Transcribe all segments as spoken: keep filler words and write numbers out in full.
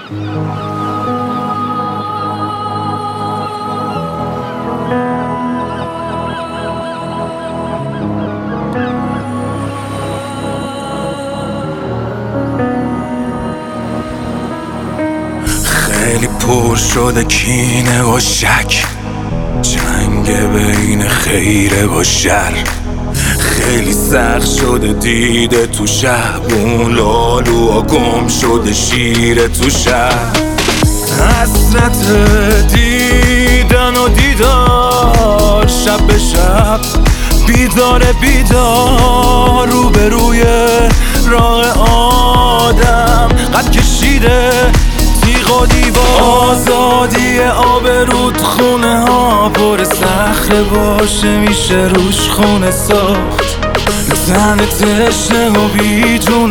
خیلی پر شده کینه و شک، جنگ بین خیره و شر. خیلی سخت شده دیده تو شب، اون لالو و گم شده شیر تو شب. حسرت دیدن و دیدار، شب به شب بیدار بیدار، روبروی راه آدم قد کشیده تیغ و دیوار. آزادی آبرود خونه ها پر صخره باشه، میشه روش خونه ساخت. زن تشنه و بی جون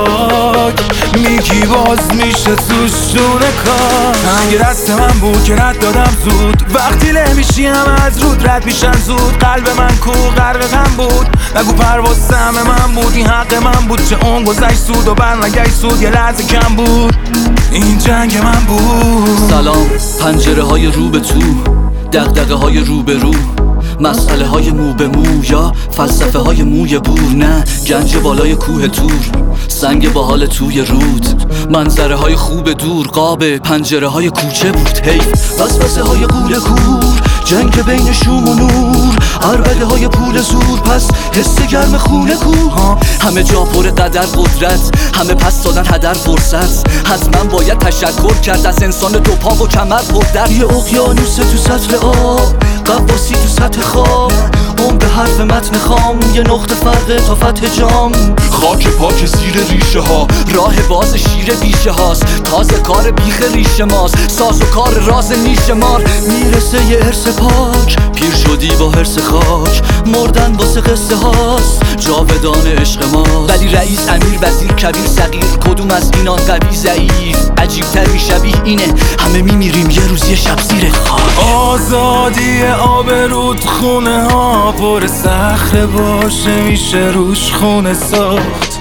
خاک، میگی باز میشه توش دونه کار. تنگ دست من بود که رد دادم زود، وقتی له میشی هم از رود رد میشن زود. قلب من کو غرق غم بود، نگو پرواز سهم من بود، این حق من بود. چه اون گذشت سود و بر نگشت سود، یه لحظه کم بود، این جنگ من بود. سلام، پنجره های رو به تو، دغدغه های رو به رو، مسئله های مو به مو یا فلسفه های موی بور. نه گنج بالای کوه تور، سنگ با حال توی رود، منظره های خوب دور، قاب پنجره های کوچه بود. حیف وسوسه های قول کور، جنگ بین شوم و نور، عربده های پول زور، پس حس گرم خونه کوه. همه جا پر قدر قدرت، همه پس دادن هدر فرصت. حتما باید تشکر کرد از انسان دو پا و کمر پر در. یه اقیانوس تو سطل آب، قواسی تو سطح خواب، اون به حرف متن خام، یه نقطه فرق تا فتح جام. خاک پاک زیر ریشه ها، راه باز شیر بیشه هاست، تازه کار بیخ ریشه ماست، ساز و کار راز نیش مار. میرسه یه ارث پاک، پیر شدی با حرس خاک، مردن واسه قصه هاست، جاودان عشق ما. ولی رئیس امیر وزیر کبیر صغیر، کدوم از اینان قوی ضعیف؟ عجیب تر شبیه اینه، همه میمیریم یه روز یه شب زیر خاک. آزادی آبرود خونه ها پر صخره باشه، میشه روش خونه ساخت.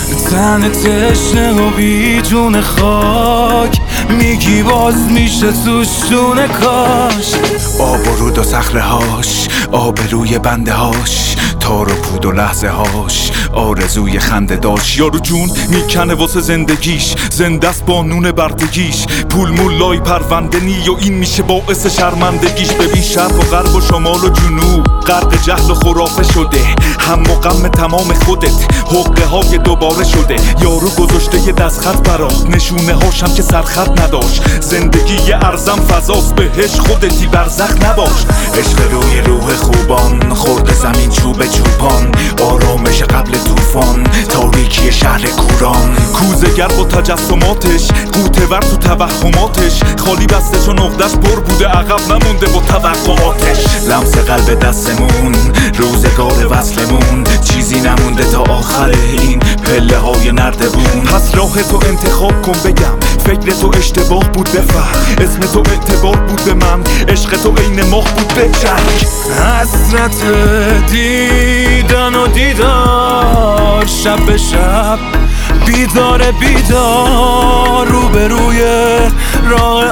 تن تشنه و بی جون خاک، میگی باز میشه توش دونه کاش. آب و رود و صخره هاش، آبروی بنده هاش، تار و پود و لحظه هاش، آرزوی خنده داشت. یارو جون میکنه واسه زندگیش، زنده است با نون بردگیش. پول مولای پرونده نی و این میشه باعث شرمندگیش. ببین شرق و غرب و شمال و جنوب غرق جهل و خرافه شده، هم و غم تمام خودت حقه های دوباره شده. یارو گذاشته یه دستخط برات، نشونه هاشم که سرخط نداشت. زندگی یه ارزم فضاست، بهش خودتی برزخ نباش. عشق روی روح خوبان، خورد زمین چوب چوبان، آرامش قبل طوفان، تاریکی شهر کوران. کوزه‌گر با تجسماتش، قوطه‌ور تو توهماتش، خالی بسته چون عقدش پر بوده، عقب نمونده با توقعاتش. لمس قلب دستمون، روزگار وصلمون، چیزی نمونده تا آخر این پله های نردبون. پس راه تو انتخاب کن بگم، فکر تو اشتباه بود بفهم، اسم تو اعتبار بود به من، عشق تو عین ماه بود به جنگ. حسرت دیدن و دیدار، شب به شب بیدار بیدار، روبروی راه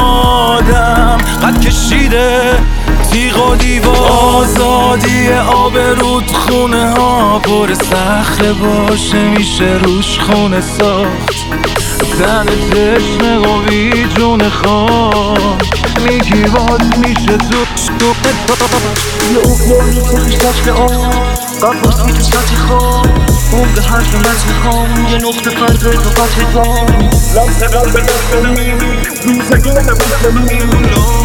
آدم قد کشیده تیغ و دیوار. آزادی آبرود خونه ها پر صخره باشه، میشه روش خونه ساخت. تن تشنه و بی جون خاک، میگی باز میشه توش دونه کاش. یه اقیانوس توش سطل آب، قواسی تو سطح خواب، اون به حرف متن خام، یه نقطه فرق تا فتح جام. لمس قلب دست من، روزگار وصل من.